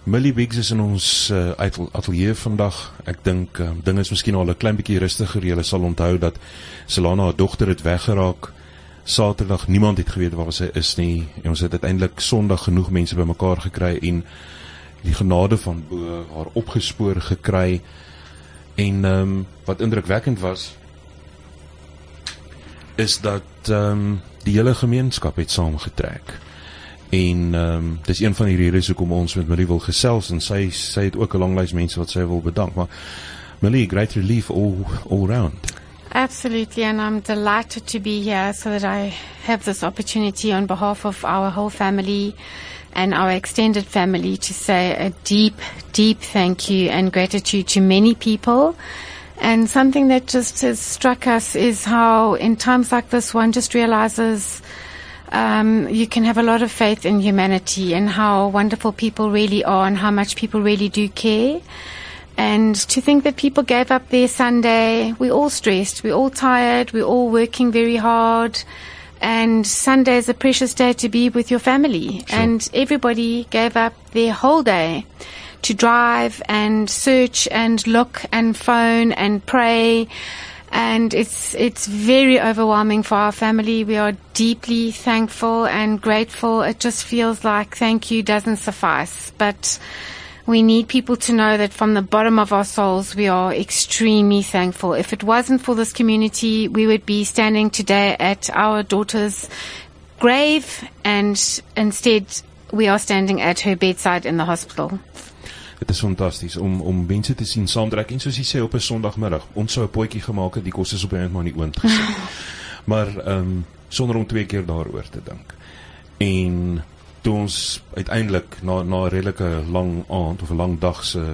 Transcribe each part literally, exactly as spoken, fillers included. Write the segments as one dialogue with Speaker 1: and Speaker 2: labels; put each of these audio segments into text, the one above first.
Speaker 1: Millie Biggs is in ons uh, atelier vandag. Ek dink, uh, ding is miskien al 'n klein bietjie rustiger. Julle sal onthou dat Selana, haar dogter, het weggeraak. Saterdag, niemand het geweet waar sy is nie. En ons het uiteindelik Sondag genoeg mense bymekaar gekry en die genade van bo haar opgespoor gekry. En um, wat indrukwekkend was, is dat um, die hele gemeenskap het saamgetrek. En um, dis een van die redes hoekom ons met Millie wil gesels, en sy, sy het ook 'n lang lys mense wat sy wil bedank. Maar Millie, great relief all, all round.
Speaker 2: Absolutely, and I'm delighted to be here so that I have this opportunity on behalf of our whole family and our extended family to say a deep, deep thank you and gratitude to many people. And something that just has struck us is how in times like this one just realizes um, you can have a lot of faith in humanity and how wonderful people really are and how much people really do care. And to think that people gave up their Sunday, we're all stressed, we're all tired, we're all working very hard. And Sunday is a precious day to be with your family. Sure. And everybody gave up their whole day to drive and search and look and phone and pray. And it's, it's very overwhelming for our family. We are deeply thankful and grateful. It just feels like thank you doesn't suffice. But we need people to know that from the bottom of our souls, we are extremely thankful. If it wasn't for this community, we would be standing today at our daughter's grave, and instead we are standing at her bedside in the hospital.
Speaker 1: Het is fantasties om, om mense te sien saamtrek, en soos jy sê op 'n Sondagmiddag, ons sou 'n potjie gemaak het, die kos is op 'n eind maar nie oond gesit. Maar um, sonder om twee keer daaroor te dink. En toe ons uiteindelik na, na 'n redelike lang aand of 'n lang dag se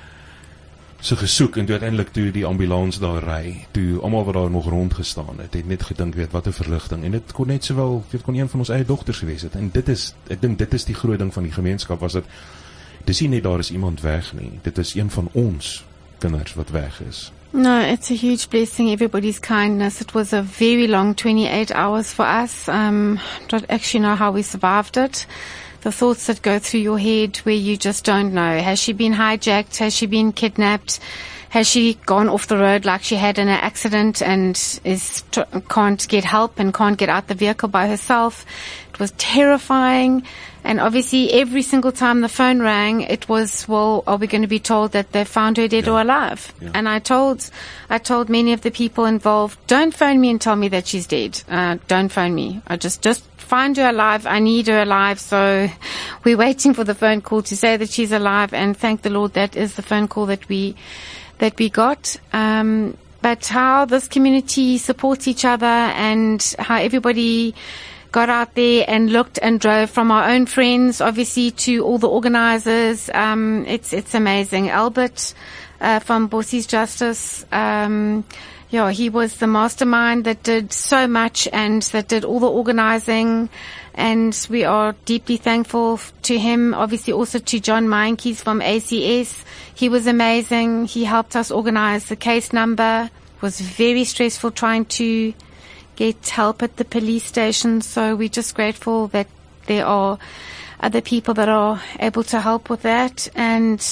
Speaker 1: se gesoek, en toe uiteindelik toe die ambulans daar ry, toe almal wat daar nog rondgestaan het, het net gedink, weet wat 'n verligting, en dit kon net sowel, dit kon een van ons eie dogters gewees het, en dit is, ek dink dit is die groot ding van die gemeenskap, was dit, dis nie net daar is iemand weg nie, dit is een van ons kinders wat weg is.
Speaker 2: No, it's a huge blessing, everybody's kindness. It was a very long twenty-eight hours for us. Um, don't actually know how we survived it. The thoughts that go through your head where you just don't know. Has she been hijacked? Has she been kidnapped? Has she gone off the road like she had in an accident and is can't get help and can't get out the vehicle by herself? It was terrifying. And obviously every single time the phone rang, it was, well, are we going to be told that they found her dead yeah. or alive? Yeah. And I told, I told many of the people involved, don't phone me and tell me that she's dead. Uh, don't phone me. I just, just find her alive. I need her alive. So we're waiting for the phone call to say that she's alive, and thank the Lord that is the phone call that we, that we got. Um, but how this community supports each other and how everybody got out there and looked and drove, from our own friends, obviously, to all the organizers. Um, it's, it's amazing. Albert, uh, from Bossi's Justice, um, yeah, he was the mastermind that did so much and that did all the organizing. And we are deeply thankful to him. Obviously also to John Meinkies from A C S. He was amazing. He helped us organize the case number. It was very stressful trying to get help at the police station, so we're just grateful that there are other people that are able to help with that. And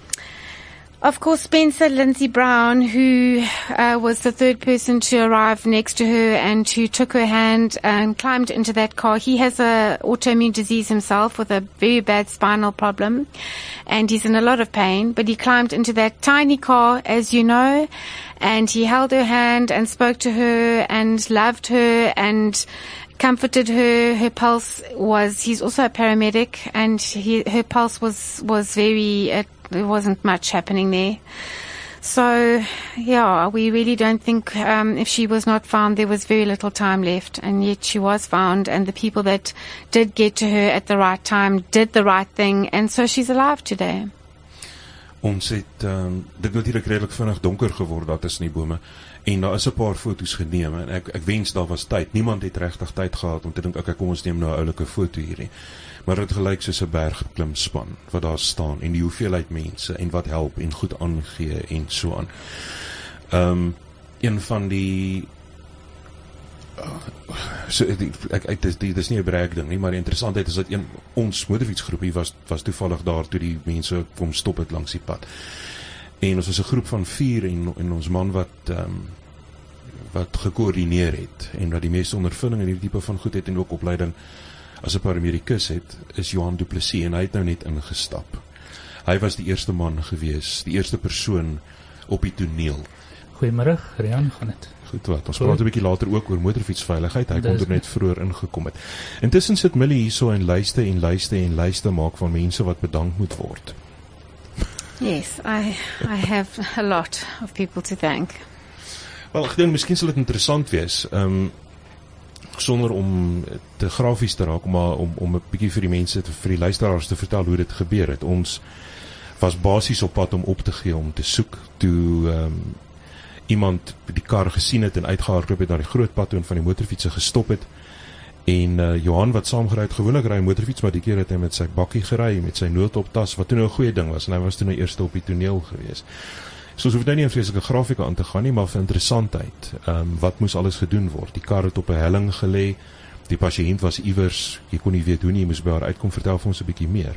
Speaker 2: of course Spencer Lindsay Brown, who uh, was the third person to arrive next to her and who took her hand and climbed into that car. He has a autoimmune disease himself with a very bad spinal problem, and he's in a lot of pain, but he climbed into that tiny car, as you know, and he held her hand and spoke to her and loved her and comforted her. Her pulse was, he's also a paramedic, and he, her pulse was, was very, it, there wasn't much happening there. So, yeah, we really don't think, um, if she was not found, there was very little time left, and yet she was found, and the people that did get to her at the right time did the right thing, and so she's alive today.
Speaker 1: Ons het, um, dit natuurlijk redelijk vinnig donker geword, dat is nie bome, en daar is 'n paar foto's geneem, en ek, ek wens daar was tyd, niemand het regtig tyd gehad om te dink, ek kom ons neem nou 'n oulike foto hierdie, maar het gelyk soos 'n bergklimspan, wat daar staan, en die hoeveelheid mense, en wat help, en goed aangee, en so aan. Um, een van die so die, ek, ek dis dis nie 'n breek ding nie, maar die interessantheid is dat een ons motorfietsgroepie was was toevallig daar toe die mense kom stop het langs die pad. En ons was 'n groep van vier en en ons man wat ehm um, wat gekoördineer het en wat die meeste ondervinding in hierdie tipe van goed het en ook opleiding as 'n paramedikus het, is Johan Du Plessis en hy het nou net ingestap. Hy was die eerste man gewees, die eerste persoon op die toneel.
Speaker 3: Goeiemôre, Rian, gaan dit?
Speaker 1: Goed wat, ons praat 'n bietjie later ook oor motorfietsveiligheid, hy kon er net vroeër ingekom het. Intussen sit Millie hierso en luister en luister en luister maak van mense wat bedank moet word.
Speaker 2: Yes, I I have a lot of people to thank.
Speaker 1: Wel, ek dink miskien sal dit interessant wees, um, sonder om te grafies te raak, maar om, om 'n bietjie vir die mense, te, vir die luisteraars te vertel hoe dit gebeur het. Ons was basies op pad om op te gee, om te soek, toe um, iemand die kar gesien het en uitgehardloop het na die groot pad toe en van die motorfietsse gestop het, en uh, Johan wat saamgery het, gewoonlik ry motorfiets, maar die keer het hy met sy bakkie gery, met sy noodoptas, wat toe nou 'n goeie ding was, en hy was toe nou eerste op die toneel gewees. So ons hoef nou nie in vreeslike grafika aan te gaan nie, maar vir interessantheid, um, wat moes alles gedoen word? Die kar het op 'n helling gelê, die pasiënt was iewers, jy kon nie weet hoe nie, jy moes by haar uitkom, vertel vir ons 'n bietjie meer.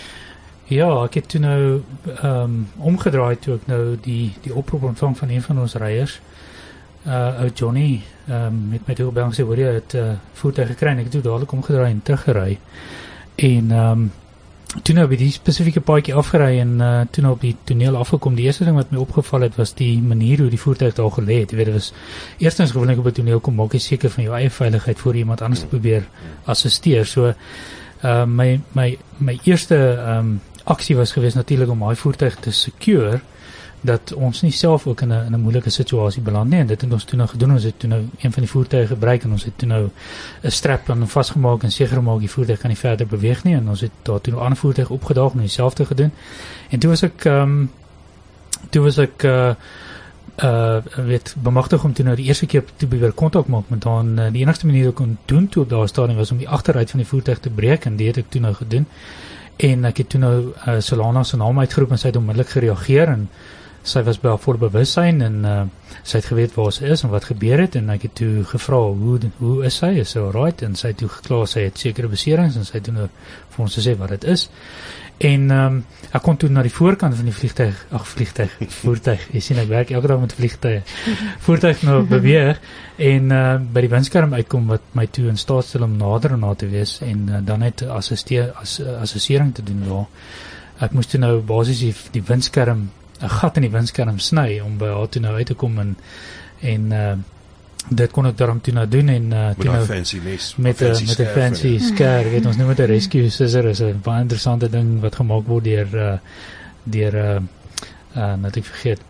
Speaker 3: Ja, ek het toe nou um, omgedraai toe ek nou die, die oproep ontvang van een van ons ryers, uh, ou Johnny, um, met my toe gebel en gesê, hoor jy, het uh, voertuig gekry, en ek het toe dadelik omgedraai en teruggery, en um, toe nou by die spesifieke paadjie afgery en uh, toe nou op die toneel afgekom, die eerste ding wat my opgeval het, was die manier hoe die voertuig daar gelê het. Jy weet, dit was eerstens gewoonlik op die toneel kom, maak jy seker van jou eie veiligheid voor iemand anders te probeer assisteer. So, uh, my, my, my eerste um, aksie was geweest natuurlik om daai voertuig te secure, dat ons nie self ook in 'n in 'n moeilike situasie beland nie, en dit het ons toe nou gedoen. Ons het toe nou een van die voertuie gebruik en ons het toe nou 'n strap aan hom vasgemaak en seker gemaak die voertuig kan nie verder beweeg nie, en ons het daar toe 'n ander voertuig opgedaag en dieselfde gedoen. En toe was ek um, toe was ek uh, uh, weet bemagtig om toe nou die eerste keer te probeer kontak maak met hom. Uh, die enigste manier wat ek kon doen toe op daai stadium was om die agteruit van die voertuig te breek, en dit het ek toe nou gedoen. En ek het toe nou uh, Solana se naam uitgeroep en sy het onmiddellik gereageer, en sy was by volle bewussyn, en uh, sy het geweet waar sy is en wat gebeur het, en ek het toe gevra, hoe, hoe is sy, is sy alright, en sy het toe geklaar, sy het sekere beserings, en sy het toe nou vir ons gesê wat dit is, en um, ek kon toe na die voorkant van die vliegtuig, ag vliegtuig, voertuig, jy sien ek werk elke dag met vliegtuie, voertuig nou beweeg, en uh, by die windskerm uitkom, wat my toe in staat stel om nader en na te wees, en uh, dan net assisteer, as, assessering te doen daar. Ek moes toe nou basies die, die windskerm 'n gat in die windskerm sny om by haar toe nou uit te kom, en en uh, dit kon ek daarom toe nou doen, en uh, toe nou
Speaker 1: fancy mes,
Speaker 3: met 'n met 'n fancy scare, weet ons noem dit 'n rescue scissor, is 'n baie interessante ding wat gemaak word deur uh, deur uh, uh, net ek vergeet.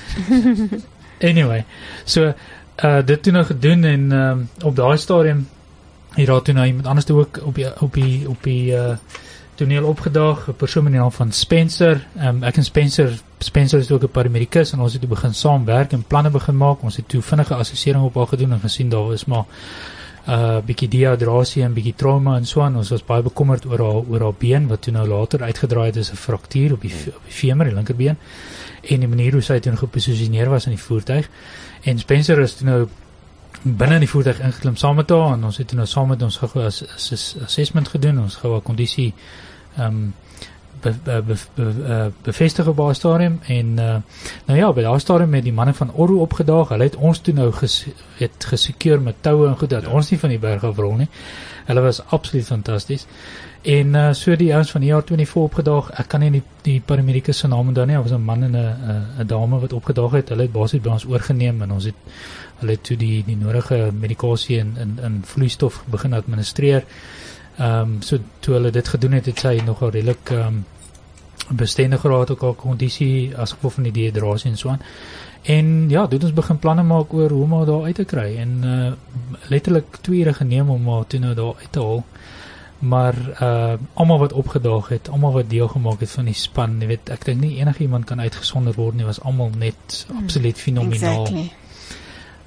Speaker 3: Anyway, so uh, dit toe nou gedoen, en um, op daai stadium hier daar toe nou iemand anders toe ook op die op die op die uh, toneel opgedaag, 'n persoon met die naam van Spencer. Um, ek en Spencer, Spencer is ook 'n paramedikus, en ons het toe begin saamwerk en planne begin maak. Ons het toe vinnige assessering op haar gedoen en gesien daar is maar 'n uh, bietjie dehydrasie en bietjie trauma en so aan. Ons was baie bekommerd oor haar oor haar been, wat toe nou later uitgedraai het as 'n fraktuur op die op die femur, die linkerbeen, en die manier hoe sy toe geposisioneer was in die voertuig. En Spencer is toe nou binne in die voertuig ingeklim saam met haar, en ons het toe nou saam met ons gou as, as, as assessment gedoen, ons gou 'n kondisie um, be, be, be, be, bevestig op haar stadium, en uh, nou ja, by haar stadium met die manne van Orro opgedaag. Hulle het ons toe nou ges, het gesekuur met toue en goed, dat ja. ons nie van die berg afrol nie. Hulle was absoluut fantasties. En uh, so die ouens van E R vyf opgedaag, ek kan nie die, die paramedikus se naam onthou nie, daar was 'n man en 'n 'n dame wat opgedaag het. Hulle het basies by ons oorgeneem, en ons het hulle het toe die die nodige medikasie en in in vloeistof begin administreer. Ehm um, so toe hulle dit gedoen het, het sy nogal redelik ehm um, bestendig geraak ook haar kondisie as gevolg van die dehydrasie en so aan. En ja, dit ons begin planne maak oor hoe om haar daar uit te kry, en uh, letterlik twee ure geneem om haar toe nou daar uit te haal. Maar uh, almal wat opgedaag het, almal wat deel gemaak het van die span, jy weet, ek dink nie enige iemand kan uitgesonder word nie, was almal net mm, absoluut fenomenaal.
Speaker 2: Exactly.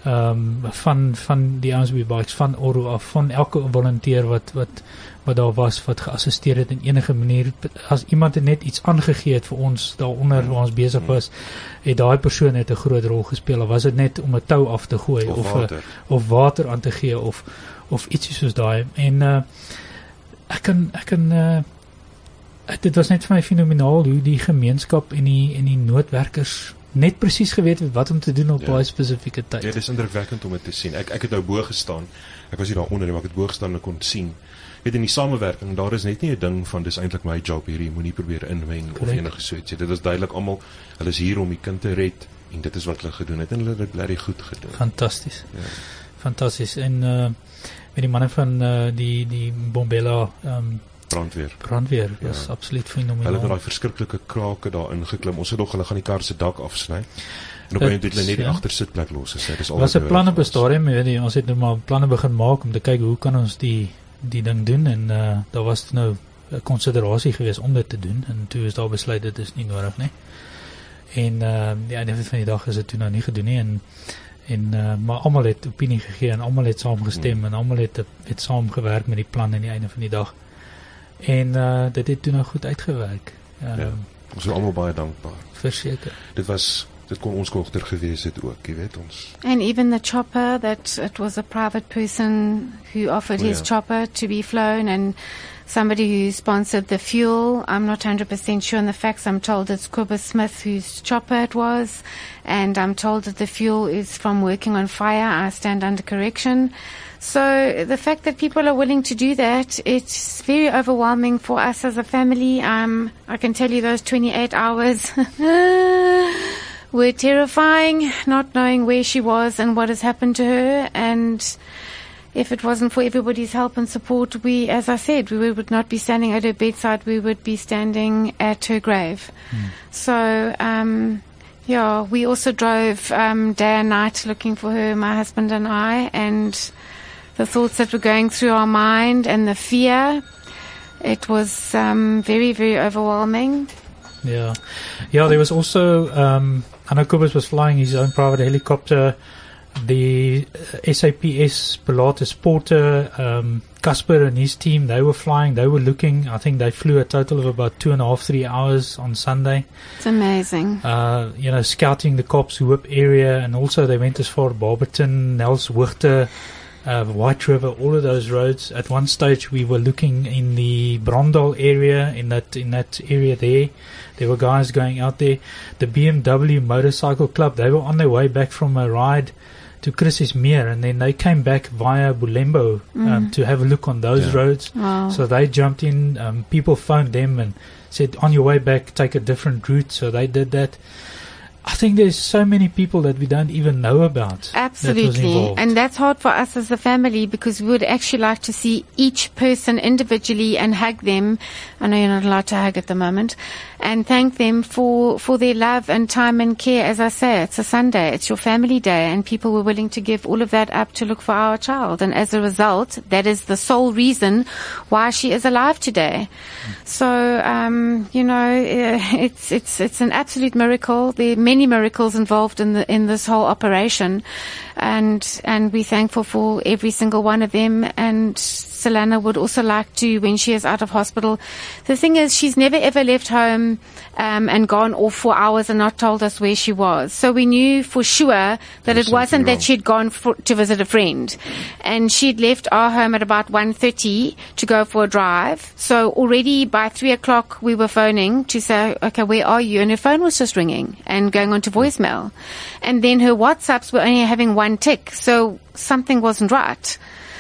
Speaker 3: ehm um, van van die ouens by bikes, van Oro af, van elke volunteer wat wat wat daar was, wat geassisteer het in enige manier. As iemand het net iets aangegee het vir ons daaronder waar ons besig was, het daai persoon net 'n groot rol gespeel. Of was dit net om 'n tou af te gooi
Speaker 1: of
Speaker 3: of
Speaker 1: water,
Speaker 3: a, of water aan te gee of of ietsie soos daai. En uh, ek kan ek kan uh, dit was net vir my fenomenaal hoe die gemeenskap en die en die noodwerkers net presies geweet het wat om te doen op ja. baie spesifieke tyd.
Speaker 1: Ja, dit is indrukwekkend om dit te sien. Ek ek het nou bo gestaan. Ek was hier daaronder, maar ek het bo gestaan en ek kon sien. Weet in die samewerking, daar is net nie 'n ding van dis eintlik my job hier, jy moenie probeer inmeng of enige so iets. Dit is duidelik almal, hulle is hier om die kind te red en dit is wat hulle gedoen het en hulle het dit bly goed gedoen.
Speaker 3: Fantasties.
Speaker 1: Ja.
Speaker 3: Fantasties. En uh met die manne van uh, die die Bombela um,
Speaker 1: brandweer.
Speaker 3: Brandweer was ja. absoluut fenomenaal.
Speaker 1: Hulle het daai verskriklike krake daarin geklim. Ons het nog hulle gaan die kar se dak afsny. En op 'n punt het hulle net die ja. agtersitplek los gesê. Dis al.
Speaker 3: Was 'n plan op 'n stadium, weet jy, ons het nou maar planne begin maak om te kyk hoe kan ons die die ding doen en uh daar was nou 'n konsiderasie gewees om dit te doen en toe is daar besluit dit is nie nodig nie. En uh die einde van die dag is dit toe nou nie gedoen nie en en uh, maar almal het opinie gegee en almal het saamgestem hmm. en almal het het saamgewerk met die plan aan die einde van die dag. En uh dit het toe nou goed uitgewerk. Uh,
Speaker 1: ja, ons is almal baie dankbaar.
Speaker 3: Verseker.
Speaker 1: Dit was dit kon ons kogter gewees het ook, jy weet ons.
Speaker 2: And even the chopper, that it was a private person who offered oh, his yeah. chopper to be flown and somebody who sponsored the fuel. I'm not one hundred percent sure on the facts. I'm told it's Cobus Smith whose chopper it was, and I'm told that the fuel is from working on fire. I stand under correction. So the fact that people are willing to do that, it's very overwhelming for us as a family. Um, I can tell you those twenty-eight hours were terrifying, not knowing where she was and what has happened to her. And if it wasn't for everybody's help and support, we, as I said, we would not be standing at her bedside. We would be standing at her grave. Mm. So, um, yeah, we also drove um, day and night looking for her, my husband and I, and the thoughts that were going through our mind and the fear, it was um, very, very overwhelming.
Speaker 3: Yeah. Yeah, there was also, um, I know Cobus was flying his own private helicopter. The S A P S Pilatus Porter, um, Casper and his team, they were flying, they were looking. I think they flew a total of about two and a half, three hours on Sunday.
Speaker 2: It's amazing.
Speaker 3: Uh, you know, scouting the Cops Hoop area, and also they went as far as Barberton, Nels Hoogte, uh, White River, all of those roads. At one stage we were looking in the Brondal area, in that in that area there. There were guys going out there. The B M W Motorcycle Club, they were on their way back from a ride to Chris's Mere, and then they came back via Bulembo um, mm. to have a look on those yeah. roads.
Speaker 2: Wow.
Speaker 3: So they jumped in. Um, people phoned them and said, on your way back, take a different route. So they did that. I think there's so many people that we don't even know about.
Speaker 2: Absolutely.
Speaker 3: That
Speaker 2: and that's hard for us as a family because we would actually like to see each person individually and hug them. I know you're not allowed to hug at the moment. And thank them for, for their love and time and care. As I say, it's a Sunday, it's your family day, and people were willing to give all of that up to look for our child. And as a result, that is the sole reason why she is alive today. Mm. So, um, you know, it's, it's, it's an absolute miracle. There are many miracles involved in the, in this whole operation. And, and we're thankful for every single one of them. And Selana would also like to, when she is out of hospital. The thing is, she's never ever left home um, and gone off for hours and not told us where she was. So we knew for sure that There's it wasn't wrong. that she'd gone for, to visit a friend. And she'd left our home at about one thirty to go for a drive. So already by three o'clock we were phoning to say, okay, where are you? And her phone was just ringing and going on to voicemail. And then her WhatsApps were only having one tick. So something wasn't right.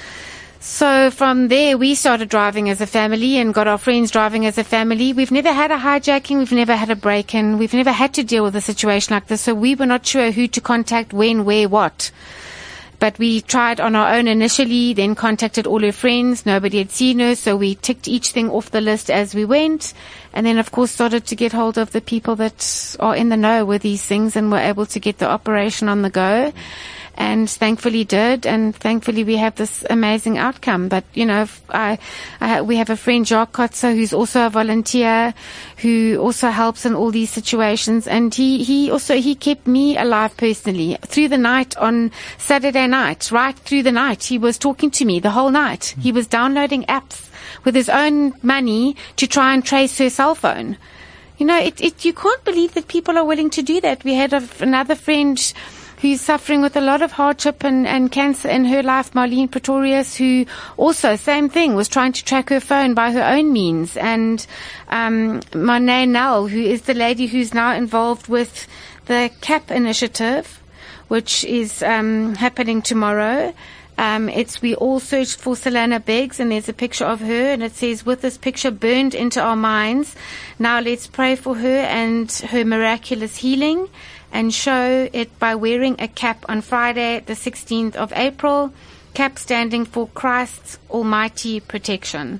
Speaker 2: So from there, we started driving as a family and got our friends driving as a family. We've never had a hijacking. We've never had a break-in. We've never had to deal with a situation like this. So we were not sure who to contact, when, where, what. But we tried on our own initially, then contacted all her friends. Nobody had seen her, so we ticked each thing off the list as we went. And then, of course, started to get hold of the people that are in the know with these things and were able to get the operation on the go. and thankfully did, and thankfully we have this amazing outcome. But, you know, I, I, we have a friend, Jacques Kotzer, who's also a volunteer, who also helps in all these situations, and he, he also, he kept me alive personally through the night on Saturday night, right through the night. He was talking to me the whole night. He was downloading apps with his own money to try and trace her cell phone. You know, it, it, you can't believe that people are willing to do that. We had a, another friend who's suffering with a lot of hardship and, and cancer in her life, Marlene Pretorius, who also, same thing, was trying to track her phone by her own means. And um, Monet Nell, who is the lady who's now involved with the CAP initiative, which is um, happening tomorrow. Um, it's We All Searched for Selana Beggs, and there's a picture of her, and it says, with this picture burned into our minds, now let's pray for her and her miraculous healing, and show it by wearing a cap on Friday, the sixteenth of April, CAP standing for Christ's Almighty Protection.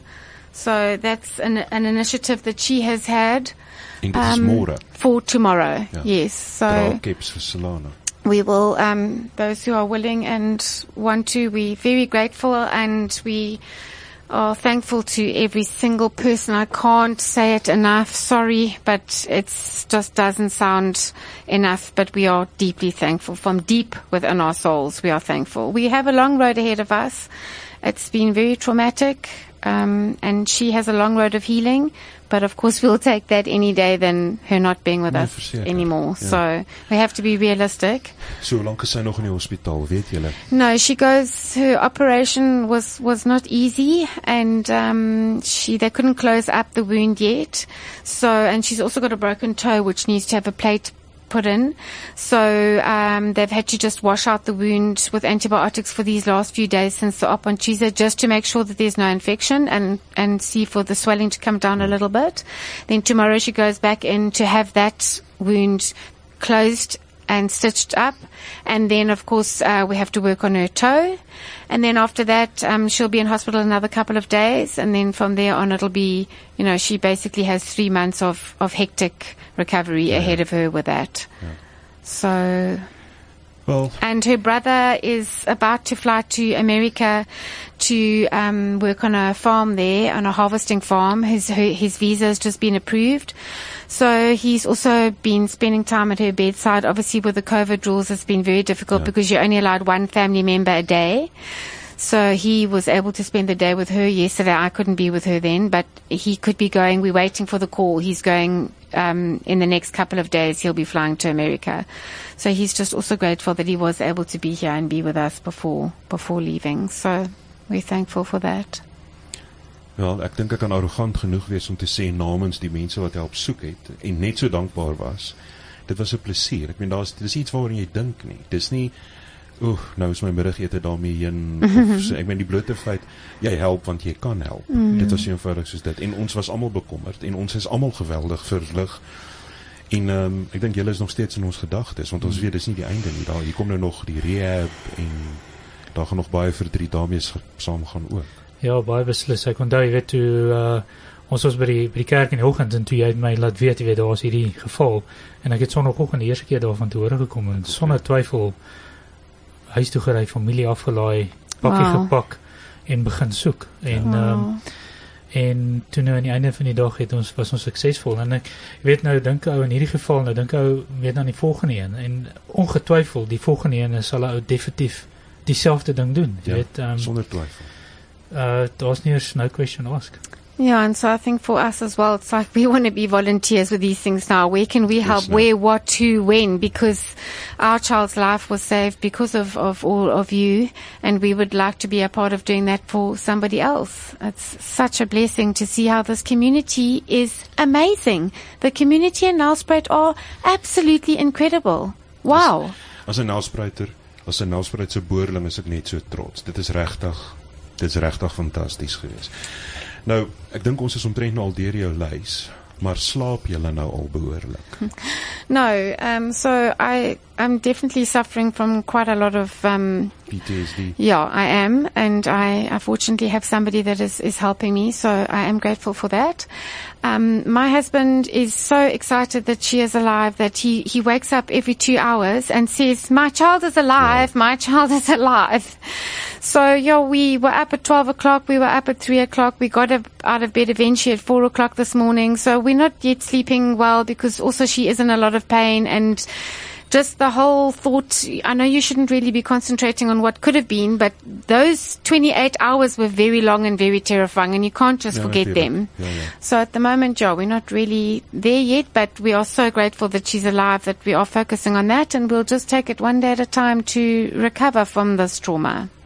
Speaker 2: So that's an, an initiative that she has had um, for tomorrow. Yeah. Yes. So
Speaker 1: caps for Selana.
Speaker 2: We will, um, those who are willing and want to, we're very grateful, and we are thankful to every single person. I can't say it enough, sorry, but it just doesn't sound enough, but we are deeply thankful. From deep within our souls, we are thankful. We have a long road ahead of us. It's been very traumatic, um, and she has a long road of healing. But of course, we'll take that any day than her not being with
Speaker 1: nee,
Speaker 2: us
Speaker 1: verseker.
Speaker 2: anymore. Yeah. So we have to be realistic.
Speaker 1: So hoe lank is sy nog in die hospitaal, weet julle?
Speaker 2: No, she goes, her operation was, was not easy, and um, she they couldn't close up the wound yet. So, and she's also got a broken toe, which needs to have a plate put in. So um, they've had to just wash out the wound with antibiotics for these last few days since the op on Tuesday, just to make sure that there's no infection, and, and see for the swelling to come down a little bit. Then tomorrow she goes back in to have that wound closed and stitched up. And then, of course, uh, we have to work on her toe. And then after that, um, she'll be in hospital another couple of days. And then from there on, it'll be, you know, she basically has three months of, of hectic recovery yeah. ahead of her with that. Yeah. So,
Speaker 1: well,
Speaker 2: and her brother is about to fly to America to um, work on a farm there, on a harvesting farm. His his visa has just been approved. So he's also been spending time at her bedside. Obviously, with the COVID rules, it's been very difficult yeah. because you're only allowed one family member a day. So he was able to spend the day with her yesterday. I couldn't be with her then, but he could be going. We're waiting for the call. He's going um, in the next couple of days. He'll be flying to America. So he's just also grateful that he was able to be here and be with us before before leaving. So we're thankful for that.
Speaker 1: Wel, ek dink ek kan arrogant genoeg wees om te sê namens die mense wat help soek het en net so dankbaar was. Dit was 'n plesier. Ek meen daar's dis iets waaroor jy dink nie. Dis nie oeh, nou is my middagete daarmee heen. Of so, ek meen die blote feit jy help want jy kan help. Mm-hmm. Dit was eenvoudig soos dit. En ons was almal bekommerd en ons is almal geweldig verlig. En um, ek dink julle is nog steeds in ons gedagtes, want ons weet dis nie die einde nie. Daar hier kom nou nog die rehab en daar gaan nog baie verdriet daarmee saam gaan ook.
Speaker 3: Ja, baie beslis. Ek onthou, jy weet, toe uh, ons was by die, by die kerk in die oggend, en toe jy my laat weet, jy weet, daar was hierdie geval, en ek het sondagoggend die eerste keer daarvan te hore gekom, en sonder twyfel huis toe gery, familie afgelaai, pakkie wow. gepak, en begin soek. En, wow. um, en toe nou aan die einde van die dag het ons, was ons suksesvol, en ek weet nou, dink ou, in hierdie geval, nou dink ou, weet nou die volgende een, en ongetwyfel, die volgende een sal ou definitief diezelfde ding doen.
Speaker 1: Ja,
Speaker 3: weet, um,
Speaker 1: sonder twyfel.
Speaker 3: Uh, there's no question asked.
Speaker 2: Yeah, and so I think for us as well, it's like we want to be volunteers with these things now. Where can we help? Yes, no. Where, what, who, when? Because our child's life was saved because of, of all of you, and we would like to be a part of doing that for somebody else. It's such a blessing to see how this community is amazing. The community in Nelspruit are absolutely incredible. Wow.
Speaker 1: As, as 'n Nelspruiter, as 'n Nelspruitse boerling is ek net so trots. Dit is regtig Dit is regtig fantasties geweest. Nou, ek dink ons is omtrent nou al deur jou lys, maar slaap julle nou al behoorlik?
Speaker 2: No, um, so I, I'm definitely suffering from quite a lot of um,
Speaker 1: P T S D.
Speaker 2: Yeah, I am, and I, I fortunately have somebody that is, is helping me, so I am grateful for that. Um, my husband is so excited that she is alive that he, he wakes up every two hours and says, my child is alive, my child is alive. So, yeah, we were up at twelve o'clock, we were up at three o'clock, we got up out of bed eventually at four o'clock this morning, so we're not yet sleeping well because also she is in a lot of pain, and just the whole thought, I know you shouldn't really be concentrating on what could have been, but those twenty-eight hours were very long and very terrifying, and you can't just
Speaker 1: Yeah,
Speaker 2: forget them.
Speaker 1: Yeah, yeah.
Speaker 2: So at the moment, yeah, we're not really there yet, but we are so grateful that she's alive, that we are focusing on that, and we'll just take it one day at a time to recover from this trauma.